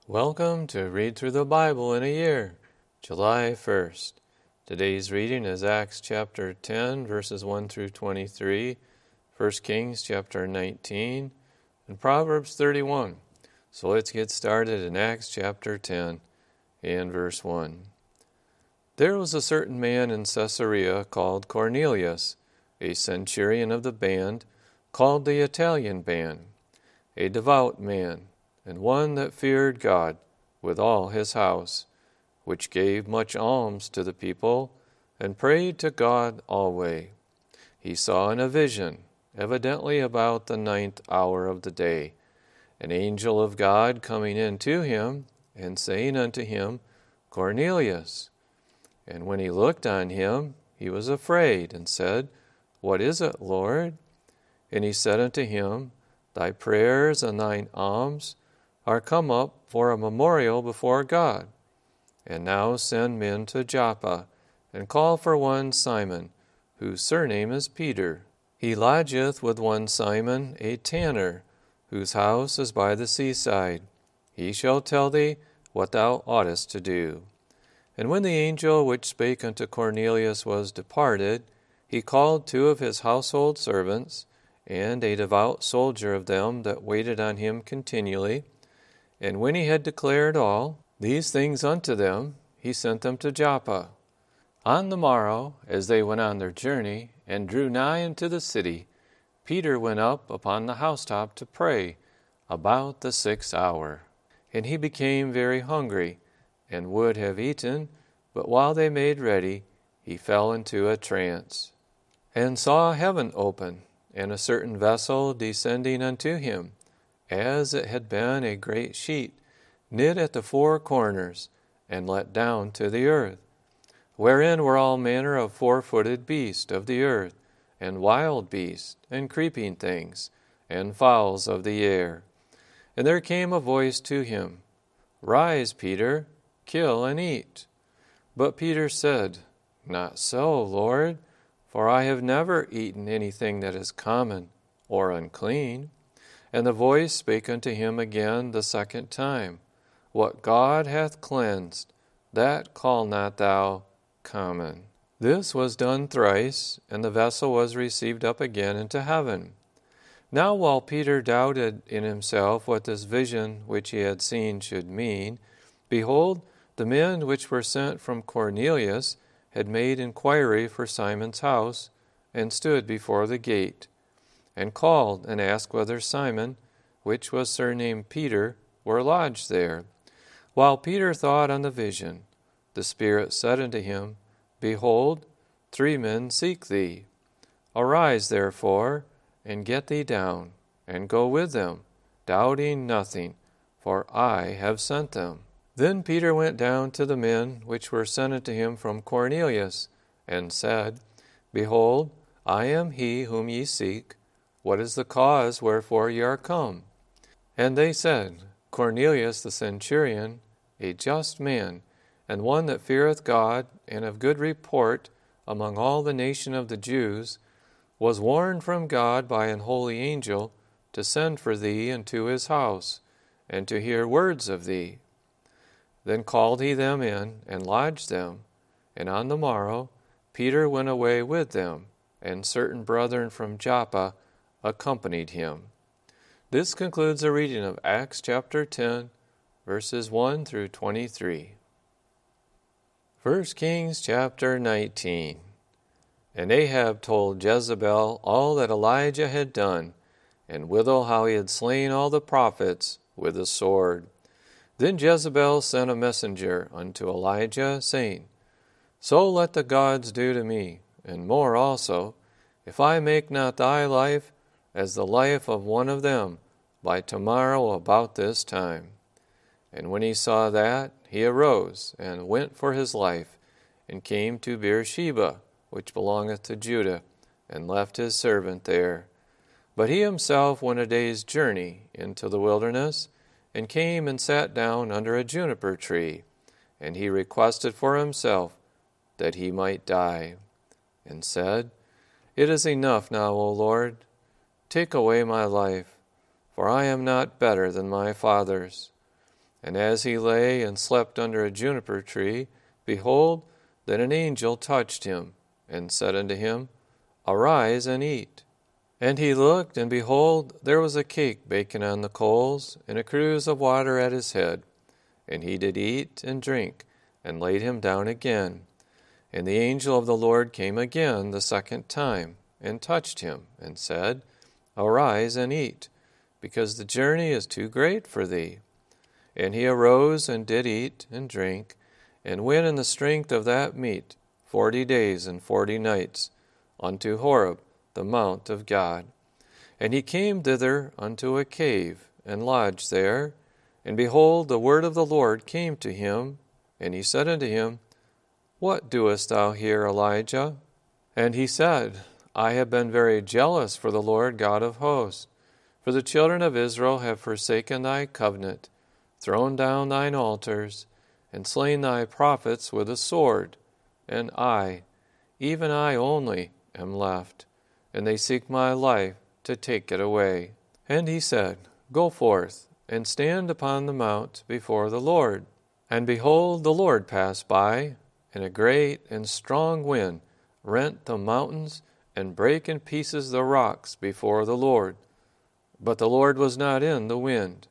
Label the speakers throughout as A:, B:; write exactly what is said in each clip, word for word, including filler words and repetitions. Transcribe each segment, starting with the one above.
A: Welcome to Read Through the Bible in a Year, July first. Today's reading is Acts chapter ten, verses one through twenty-three, First Kings chapter nineteen, and Proverbs thirty-one. So let's get started in Acts chapter ten and verse one. There was a certain man in Caesarea called Cornelius, a centurion of the band, called the Italian band, a devout man, and one that feared God with all his house, which gave much alms to the people, and prayed to God alway. He saw in a vision, evidently about the ninth hour of the day, an angel of God coming in to him, and saying unto him, Cornelius. And when he looked on him, he was afraid, and said, What is it, Lord? And he said unto him, Thy prayers and thine alms are come up for a memorial before God. And now send men to Joppa, and call for one Simon, whose surname is Peter. He lodgeth with one Simon, a tanner, whose house is by the seaside. He shall tell thee what thou oughtest to do. And when the angel which spake unto Cornelius was departed, he called two of his household servants, and a devout soldier of them that waited on him continually. And when he had declared all these things unto them, he sent them to Joppa. On the morrow, as they went on their journey, and drew nigh unto the city, Peter went up upon the housetop to pray, about the sixth hour. And he became very hungry, and would have eaten, but while they made ready, he fell into a trance, and saw heaven open, and a certain vessel descending unto him, as it had been a great sheet, knit at the four corners, and let down to the earth, wherein were all manner of four-footed beasts of the earth, and wild beasts, and creeping things, and fowls of the air. And there came a voice to him, Rise, Peter, kill and eat. But Peter said, Not so, Lord, for I have never eaten anything that is common or unclean. And the voice spake unto him again the second time, What God hath cleansed, that call not thou common. This was done thrice, and the vessel was received up again into heaven. Now while Peter doubted in himself what this vision which he had seen should mean, behold, the men which were sent from Cornelius had made inquiry for Simon's house, and stood before the gate, and called and asked whether Simon, which was surnamed Peter, were lodged there. While Peter thought on the vision, the Spirit said unto him, Behold, three men seek thee. Arise therefore, and get thee down, and go with them, doubting nothing, for I have sent them. Then Peter went down to the men which were sent unto him from Cornelius, and said, Behold, I am he whom ye seek. What is the cause wherefore ye are come? And they said, Cornelius the centurion, a just man, and one that feareth God, and of good report among all the nation of the Jews, was warned from God by an holy angel to send for thee into his house, and to hear words of thee. Then called he them in, and lodged them. And on the morrow Peter went away with them, and certain brethren from Joppa accompanied him. This concludes the reading of Acts chapter ten, verses one through twenty-three. First Kings chapter nineteen. And Ahab told Jezebel all that Elijah had done, and withal how he had slain all the prophets with a sword. Then Jezebel sent a messenger unto Elijah, saying, So let the gods do to me, and more also, if I make not thy life as the life of one of them by tomorrow about this time. And when he saw that, he arose and went for his life, and came to Beersheba, which belongeth to Judah, and left his servant there. But he himself went a day's journey into the wilderness, and came and sat down under a juniper tree, and he requested for himself that he might die, and said, It is enough now, O Lord, take away my life, for I am not better than my fathers. And as he lay and slept under a juniper tree, behold, then an angel touched him, and said unto him, Arise and eat. And he looked, and behold, there was a cake baken on the coals, and a cruse of water at his head. And he did eat and drink, and laid him down again. And the angel of the Lord came again the second time, and touched him, and said, Arise and eat, because the journey is too great for thee. And he arose and did eat and drink, and went in the strength of that meat forty days and forty nights, unto Horeb, the mount of God. And he came thither unto a cave, and lodged there. And behold, the word of the Lord came to him, and he said unto him, What doest thou here, Elijah? And he said, I have been very jealous for the Lord God of hosts, for the children of Israel have forsaken thy covenant, thrown down thine altars, and slain thy prophets with a sword. And I, even I only, am left, and they seek my life to take it away. And he said, Go forth, and stand upon the mount before the Lord. And behold, the Lord passed by, and a great and strong wind rent the mountains, and brake in pieces the rocks before the Lord. But the Lord was not in the wind.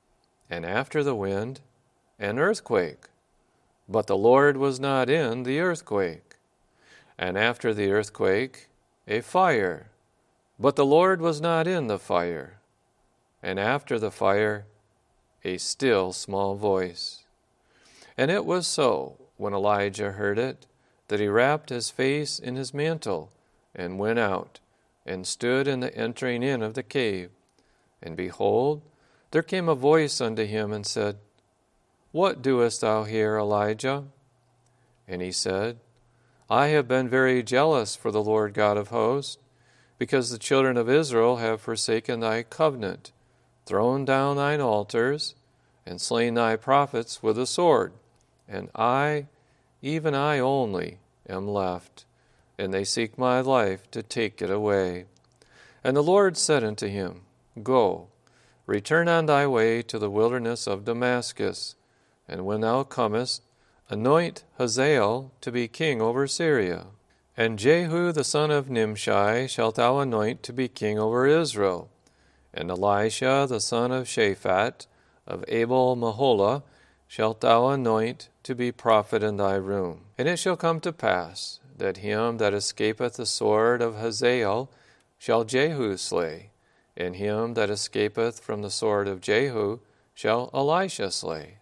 A: And after the wind, an earthquake. But the Lord was not in the earthquake. And after the earthquake, a fire. But the Lord was not in the fire. And after the fire, a still small voice. And it was so, when Elijah heard it, that he wrapped his face in his mantle, and went out, and stood in the entering in of the cave. And behold, there came a voice unto him, and said, What doest thou here, Elijah? And he said, I have been very jealous for the Lord God of hosts, because the children of Israel have forsaken thy covenant, thrown down thine altars, and slain thy prophets with a sword. And I, even I only, am left, and they seek my life to take it away. And the Lord said unto him, Go, return on thy way to the wilderness of Damascus, and when thou comest, anoint Hazael to be king over Syria. And Jehu the son of Nimshi shalt thou anoint to be king over Israel. And Elisha the son of Shaphat of Abel-Meholah shalt thou anoint to be prophet in thy room. And it shall come to pass that him that escapeth the sword of Hazael shall Jehu slay, and him that escapeth from the sword of Jehu shall Elisha slay.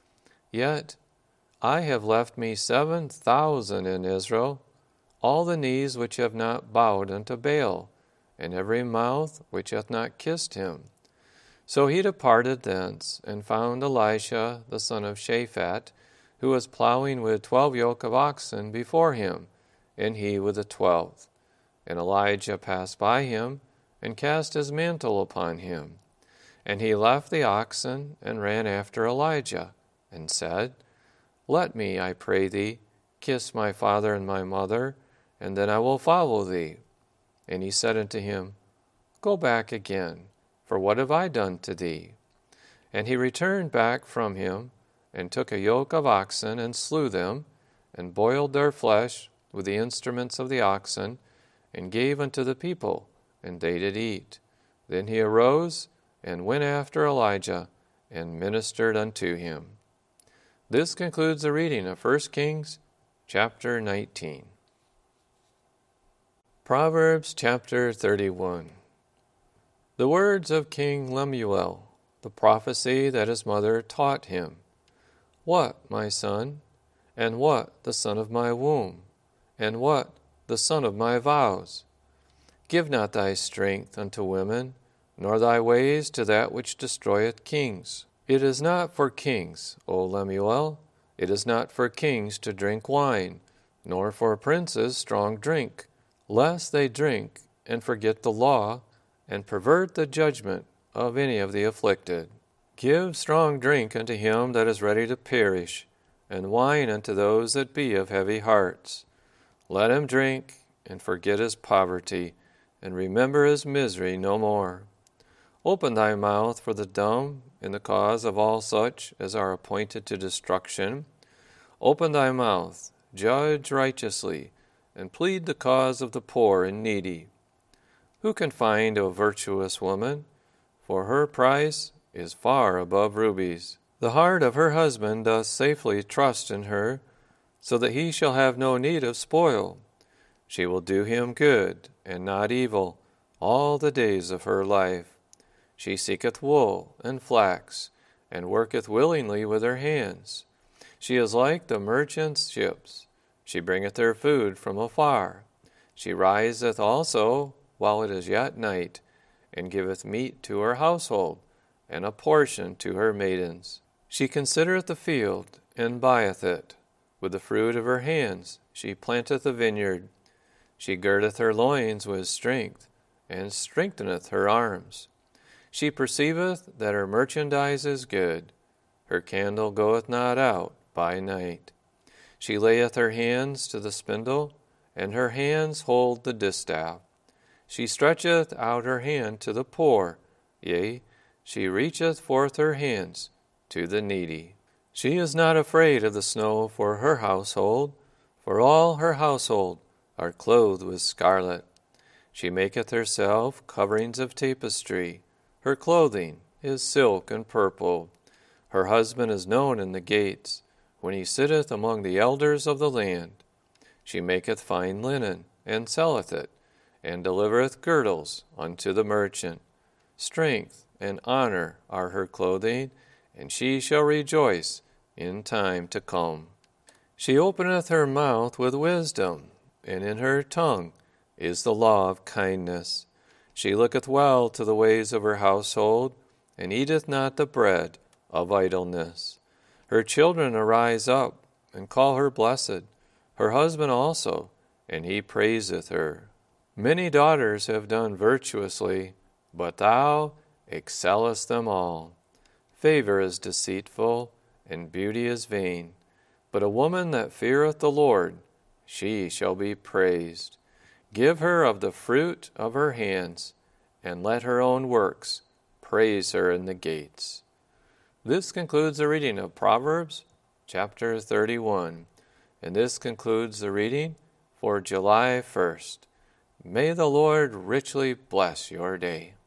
A: Yet I have left me seven thousand in Israel, all the knees which have not bowed unto Baal, and every mouth which hath not kissed him. So he departed thence, and found Elisha the son of Shaphat, who was plowing with twelve yoke of oxen before him, and he with the twelfth. And Elijah passed by him, and cast his mantle upon him. And he left the oxen, and ran after Elijah, and said, Let me, I pray thee, kiss my father and my mother, and then I will follow thee. And he said unto him, Go back again, for what have I done to thee? And he returned back from him, and took a yoke of oxen, and slew them, and boiled their flesh with the instruments of the oxen, and gave unto the people, and they did eat. Then he arose, and went after Elijah, and ministered unto him. This concludes the reading of First Kings chapter nineteen. Proverbs chapter thirty-one. The words of King Lemuel, the prophecy that his mother taught him. What, my son, and what the son of my womb, and what the son of my vows? Give not thy strength unto women, nor thy ways to that which destroyeth kings. It is not for kings, O Lemuel, it is not for kings to drink wine, nor for princes strong drink, lest they drink and forget the law, and pervert the judgment of any of the afflicted. Give strong drink unto him that is ready to perish, and wine unto those that be of heavy hearts. Let him drink, and forget his poverty, and remember his misery no more. Open thy mouth for the dumb in the cause of all such as are appointed to destruction. Open thy mouth, judge righteously, and plead the cause of the poor and needy. Who can find a virtuous woman? For her price is far above rubies. The heart of her husband doth safely trust in her, so that he shall have no need of spoil. She will do him good, and not evil, all the days of her life. She seeketh wool and flax, and worketh willingly with her hands. She is like the merchant's ships. She bringeth her food from afar. She riseth also while it is yet night, and giveth meat to her household, and a portion to her maidens. She considereth the field, and buyeth it. With the fruit of her hands she planteth a vineyard. She girdeth her loins with strength, and strengtheneth her arms. She perceiveth that her merchandise is good. Her candle goeth not out by night. She layeth her hands to the spindle, and her hands hold the distaff. She stretcheth out her hand to the poor, yea, she reacheth forth her hands to the needy. She is not afraid of the snow for her household, for all her household are clothed with scarlet. She maketh herself coverings of tapestry. Her clothing is silk and purple. Her husband is known in the gates, when he sitteth among the elders of the land. She maketh fine linen, and selleth it, and delivereth girdles unto the merchant. Strength and honor are her clothing, and she shall rejoice in time to come. She openeth her mouth with wisdom, and in her tongue is the law of kindness. She looketh well to the ways of her household, and eateth not the bread of idleness. Her children arise up, and call her blessed, her husband also, and he praiseth her. Many daughters have done virtuously, but thou excellest them all. Favor is deceitful, and beauty is vain, but a woman that feareth the Lord, she shall be praised. Give her of the fruit of her hands, and let her own works praise her in the gates. This concludes the reading of Proverbs chapter thirty-one, and this concludes the reading for July first. May the Lord richly bless your day.